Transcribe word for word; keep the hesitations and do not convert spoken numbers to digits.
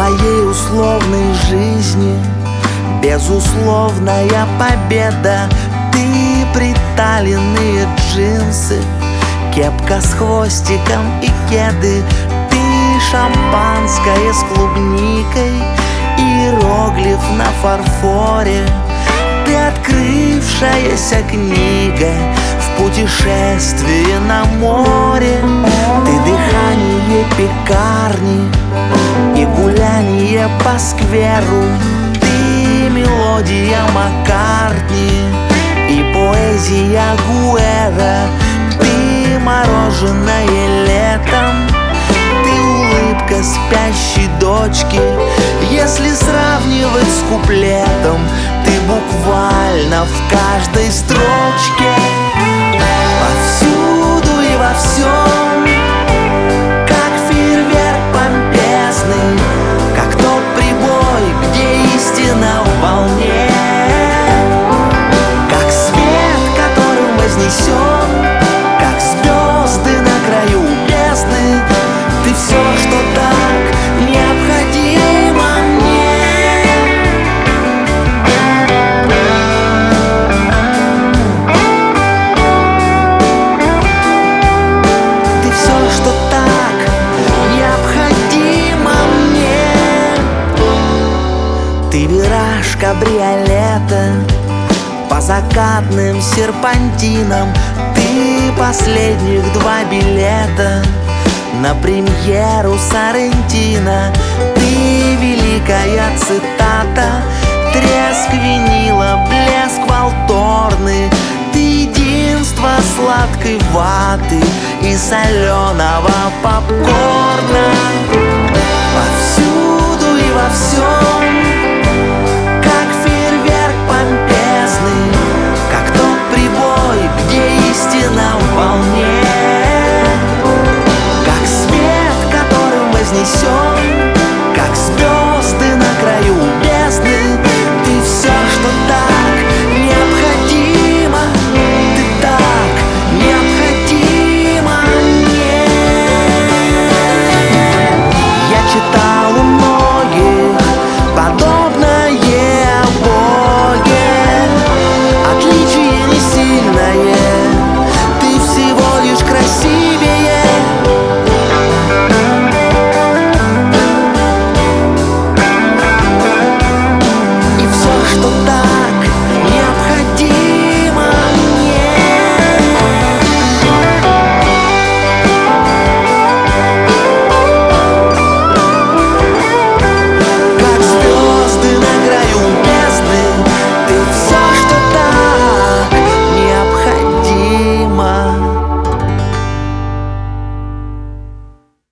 твоей условной жизни безусловная победа. Ты приталенные джинсы, кепка с хвостиком и кеды. Ты шампанское с клубникой, иероглиф на фарфоре. Ты открывшаяся книга в путешествии на море. Ты дыхание пекарни и гуляние по скверу. Ты мелодия Маккартни и поэзия Гуэра. Ты мороженое летом, ты улыбка спящей дочки. Если сравнивать с куплетом, ты буквально в каждой строчке. Повсюду и во всем, как фейерверк помпезный, как тот прибой, где истина в волне, как свет, которым вознесен, как звезды на краю бездны. Ты все, что так необходимо мне. Ты все, что так необходимо мне. Ты вираж кабриолета по закатным серпантинам. Ты последних два билета на премьеру Соррентино. Ты великая цитата, треск винила, блеск валторны. Ты единство сладкой ваты и соленого попкорна.